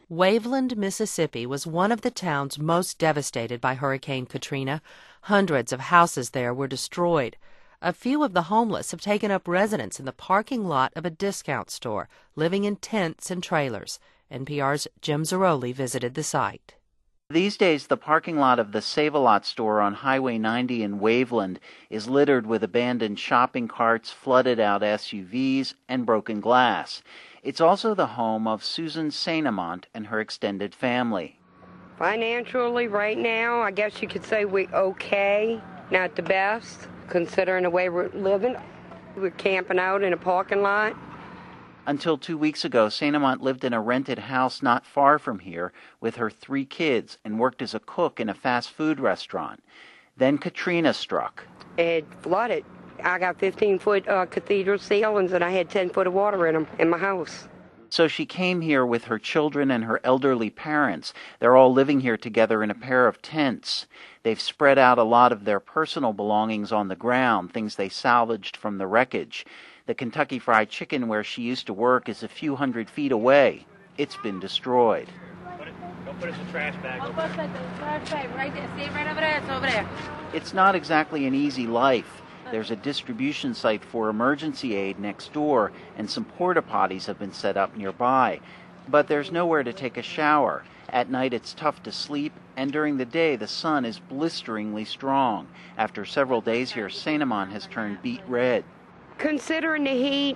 Waveland, Mississippi was one of the towns most devastated by Hurricane Katrina. Hundreds of houses there were destroyed. A few of the homeless have taken up residence in the parking lot of a discount store, living in tents and trailers. NPR's Jim Zarroli visited the site. These days, the parking lot of the Save-A-Lot store on Highway 90 in Waveland is littered with abandoned shopping carts, flooded-out SUVs, and broken glass. It's also the home of Susan Sainamont and her extended family. Financially, right now, I guess you could say we're okay, not the best, considering the way we're living. We're camping out in a parking lot. Until 2 weeks ago, Sainamont lived in a rented house not far from here with her 3 kids and worked as a cook in a fast food restaurant. Then Katrina struck. It flooded. I got 15-foot cathedral ceilings, and I had 10 foot of water in them in my house. So she came here with her children and her elderly parents. They're all living here together in a pair of tents. They've spread out a lot of their personal belongings on the ground, things they salvaged from the wreckage. The Kentucky Fried Chicken where she used to work is a few hundred feet away. It's been destroyed. Go put it in the trash bag. I'll put it in the trash bag right there. See it right over there? It's over there. It's not exactly an easy life. There's a distribution site for emergency aid next door, and some porta potties have been set up nearby. But there's nowhere to take a shower. At night it's tough to sleep, and during the day the sun is blisteringly strong. After several days here, Sainamont has turned beet red. Considering the heat,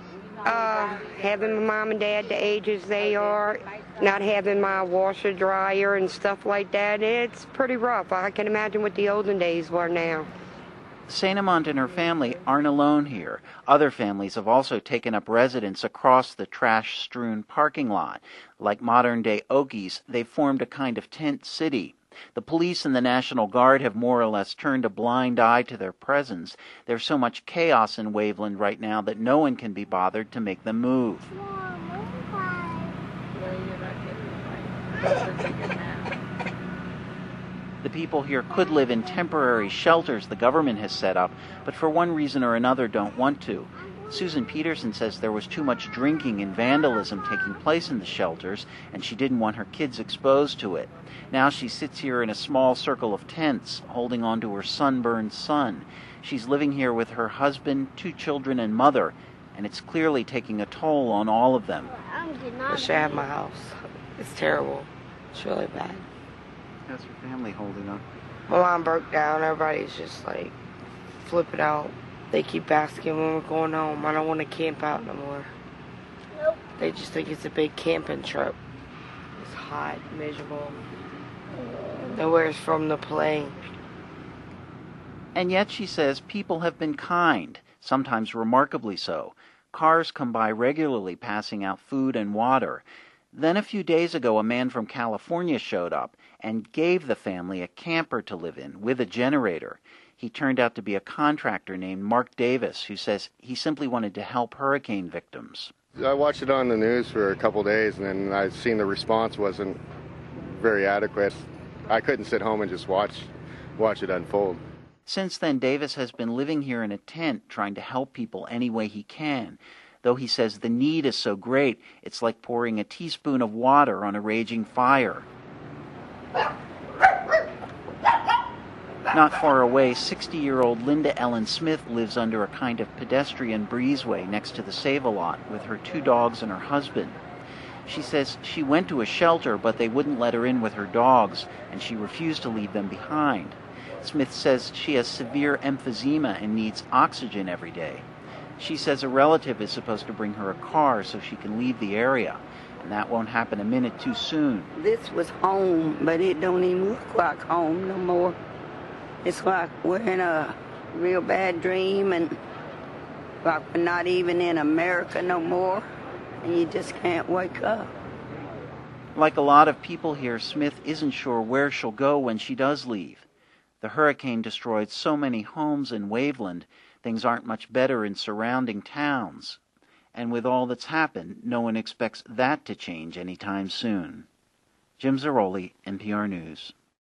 having my mom and dad the ages they are, not having my washer, dryer, and stuff like that, it's pretty rough. I can imagine what the olden days were now. Sainamont and her family aren't alone here. Other families have also taken up residence across the trash-strewn parking lot. Like modern-day Okies, they've formed a kind of tent city. The police and the National Guard have more or less turned a blind eye to their presence. There's so much chaos in Waveland right now that no one can be bothered to make them move. The people here could live in temporary shelters the government has set up, but for one reason or another don't want to. Susan Peterson says there was too much drinking and vandalism taking place in the shelters, and she didn't want her kids exposed to it. Now she sits here in a small circle of tents, holding on to her sunburned son. She's living here with her husband, 2 children, and mother, and it's clearly taking a toll on all of them. I should have my house. It's terrible. It's really bad. How's your family holding up? My mom broke down. Everybody's just like flipping out. They keep asking when we're going home. I don't want to camp out no more. Nope. They just think it's a big camping trip. It's hot, miserable. Nowhere's from the plane. And yet, she says, people have been kind, sometimes remarkably so. Cars come by regularly passing out food and water. Then a few days ago, a man from California showed up and gave the family a camper to live in with a generator. He turned out to be a contractor named Mark Davis, who says he simply wanted to help hurricane victims. I watched it on the news for a couple days, and then I seen the response wasn't very adequate. I couldn't sit home and just watch it unfold. Since then, Davis has been living here in a tent, trying to help people any way he can. Though he says the need is so great, it's like pouring a teaspoon of water on a raging fire. Not far away, 60-year-old Linda Ellen Smith lives under a kind of pedestrian breezeway next to the Save-A-Lot with her 2 dogs and her husband. She says she went to a shelter, but they wouldn't let her in with her dogs, and she refused to leave them behind. Smith says she has severe emphysema and needs oxygen every day. She says a relative is supposed to bring her a car so she can leave the area, and that won't happen a minute too soon. This was home, but it don't even look like home no more. It's like we're in a real bad dream, and like we're not even in America no more, and you just can't wake up. Like a lot of people here, Smith isn't sure where she'll go when she does leave. The hurricane destroyed so many homes in Waveland, things aren't much better in surrounding towns. And with all that's happened, no one expects that to change anytime soon. Jim Zarroli, NPR News.